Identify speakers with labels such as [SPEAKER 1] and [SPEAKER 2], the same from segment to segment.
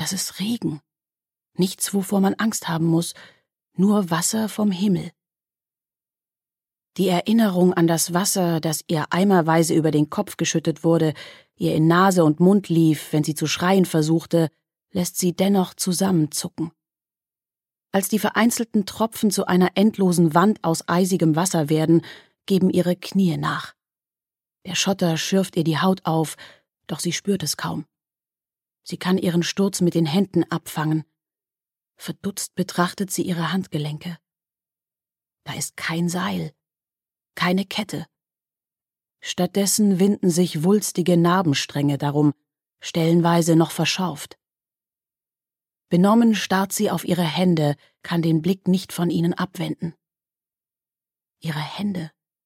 [SPEAKER 1] Das ist Regen. Nichts, wovor man Angst haben muss, nur Wasser vom Himmel. Die Erinnerung an das Wasser, das ihr eimerweise über den Kopf geschüttet wurde, ihr in Nase und Mund lief, wenn sie zu schreien versuchte, lässt sie dennoch zusammenzucken. Als die vereinzelten Tropfen zu einer endlosen Wand aus eisigem Wasser werden, geben ihre Knie nach. Der Schotter schürft ihr die Haut auf, doch sie spürt es kaum. Sie kann ihren Sturz mit den Händen abfangen. Verdutzt betrachtet sie ihre Handgelenke. Da ist kein Seil, keine Kette. Stattdessen winden sich wulstige Narbenstränge darum, stellenweise noch verschauft. Benommen starrt sie auf ihre Hände, kann den Blick nicht von ihnen abwenden. Ihre Hände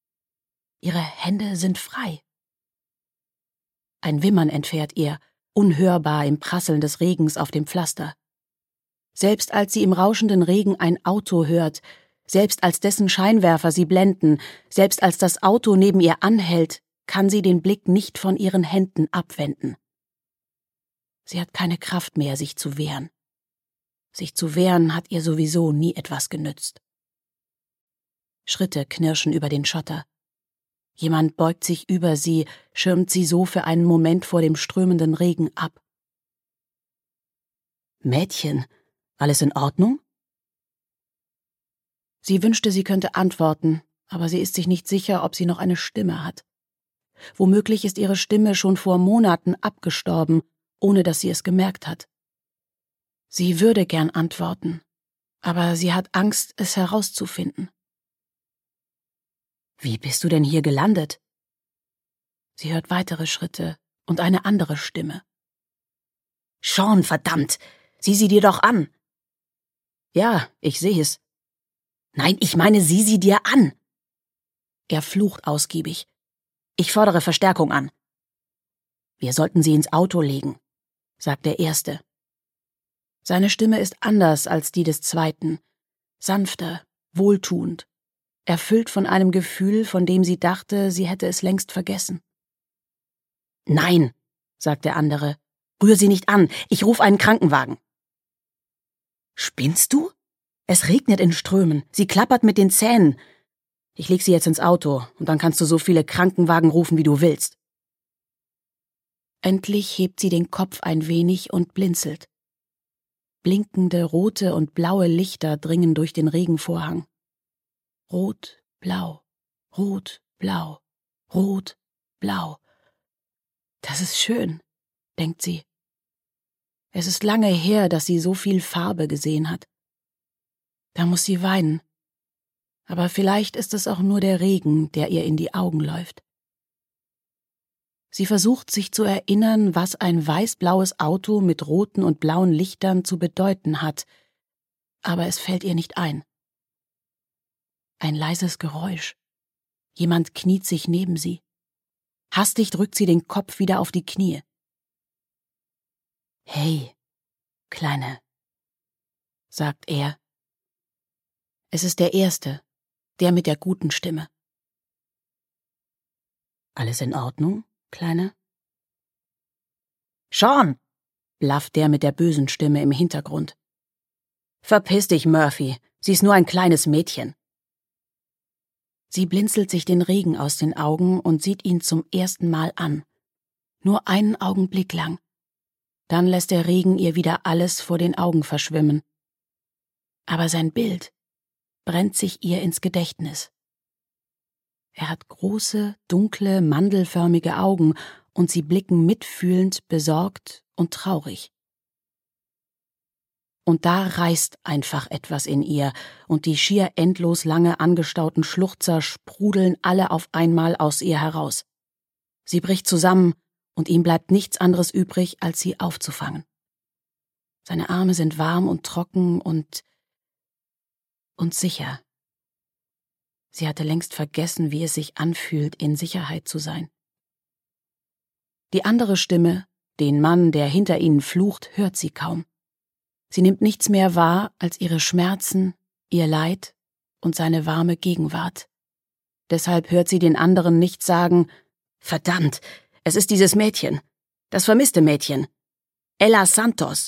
[SPEAKER 1] sind frei. Ein Wimmern entfährt ihr, unhörbar im Prasseln des Regens auf dem Pflaster. Selbst als sie im rauschenden Regen ein Auto hört, selbst als dessen Scheinwerfer sie blenden, selbst als das Auto neben ihr anhält, kann sie den Blick nicht von ihren Händen abwenden. Sie hat keine Kraft mehr, sich zu wehren. Sich zu wehren hat ihr sowieso nie etwas genützt. Schritte knirschen über den Schotter. Jemand beugt sich über sie, schirmt sie so für einen Moment vor dem strömenden Regen ab. »Mädchen, alles in Ordnung?« Sie wünschte, sie könnte antworten, aber sie ist sich nicht sicher, ob sie noch eine Stimme hat. Womöglich ist ihre Stimme schon vor Monaten abgestorben, ohne dass sie es gemerkt hat. Sie würde gern antworten, aber sie hat Angst, es herauszufinden. »Wie bist du denn hier gelandet?« Sie hört weitere Schritte und eine andere Stimme. »Sean, verdammt! Sieh sie dir doch an!« »Ja, ich sehe es.« »Nein, ich meine, sieh sie dir an!« Er flucht ausgiebig. »Ich fordere Verstärkung an.« »Wir sollten sie ins Auto legen«, sagt der Erste. Seine Stimme ist anders als die des Zweiten, sanfter, wohltuend, erfüllt von einem Gefühl, von dem sie dachte, sie hätte es längst vergessen. »Nein«, sagt der andere, »rühr sie nicht an, ich ruf einen Krankenwagen.« »Spinnst du? Es regnet in Strömen, sie klappert mit den Zähnen. Ich leg sie jetzt ins Auto, und dann kannst du so viele Krankenwagen rufen, wie du willst.« Endlich hebt sie den Kopf ein wenig und blinzelt. Blinkende rote und blaue Lichter dringen durch den Regenvorhang. Rot, blau, rot, blau, rot, blau. Das ist schön, denkt sie. Es ist lange her, dass sie so viel Farbe gesehen hat. Da muss sie weinen. Aber vielleicht ist es auch nur der Regen, der ihr in die Augen läuft. Sie versucht, sich zu erinnern, was ein weiß-blaues Auto mit roten und blauen Lichtern zu bedeuten hat, aber es fällt ihr nicht ein. Ein leises Geräusch. Jemand kniet sich neben sie. Hastig drückt sie den Kopf wieder auf die Knie. »Hey, Kleine«, sagt er. Es ist der Erste, der mit der guten Stimme. »Alles in Ordnung, Kleine?« »Sean«, blafft der mit der bösen Stimme im Hintergrund. »Verpiss dich, Murphy, sie ist nur ein kleines Mädchen.« Sie blinzelt sich den Regen aus den Augen und sieht ihn zum ersten Mal an. Nur einen Augenblick lang. Dann lässt der Regen ihr wieder alles vor den Augen verschwimmen. Aber sein Bild brennt sich ihr ins Gedächtnis. Er hat große, dunkle, mandelförmige Augen und sie blicken mitfühlend, besorgt und traurig. Und da reißt einfach etwas in ihr, und die schier endlos lange angestauten Schluchzer sprudeln alle auf einmal aus ihr heraus. Sie bricht zusammen, und ihm bleibt nichts anderes übrig, als sie aufzufangen. Seine Arme sind warm und trocken und sicher. Sie hatte längst vergessen, wie es sich anfühlt, in Sicherheit zu sein. Die andere Stimme, den Mann, der hinter ihnen flucht, hört sie kaum. Sie nimmt nichts mehr wahr als ihre Schmerzen, ihr Leid und seine warme Gegenwart. Deshalb hört sie den anderen nicht sagen: »Verdammt, es ist dieses Mädchen, das vermisste Mädchen, Ella Santos.«